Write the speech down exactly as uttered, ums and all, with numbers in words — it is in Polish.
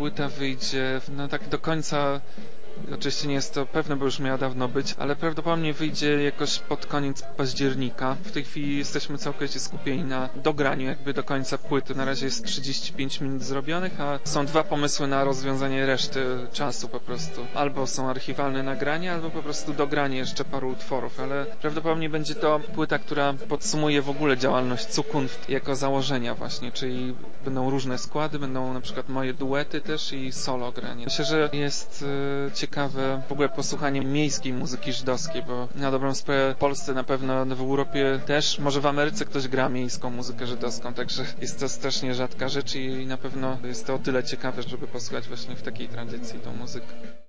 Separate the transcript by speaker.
Speaker 1: płyta wyjdzie, no tak do końca. Oczywiście nie jest to pewne, bo już miała dawno być, ale prawdopodobnie wyjdzie jakoś pod koniec października. W tej chwili jesteśmy całkowicie skupieni na dograniu jakby do końca płyty. Na razie jest trzydzieści pięć minut zrobionych, a są dwa pomysły na rozwiązanie reszty czasu po prostu. Albo są archiwalne nagrania, albo po prostu dogranie jeszcze paru utworów, ale prawdopodobnie będzie to płyta, która podsumuje w ogóle działalność Zukunft jako założenia właśnie, czyli będą różne składy, będą na przykład moje duety też i solo granie. Myślę, że jest e, ciekawe w ogóle posłuchanie miejskiej muzyki żydowskiej, bo na dobrą sprawę w Polsce na pewno, w Europie też, może w Ameryce ktoś gra miejską muzykę żydowską, także jest to strasznie rzadka rzecz i na pewno jest to o tyle ciekawe, żeby posłuchać właśnie w takiej tradycji tą muzykę.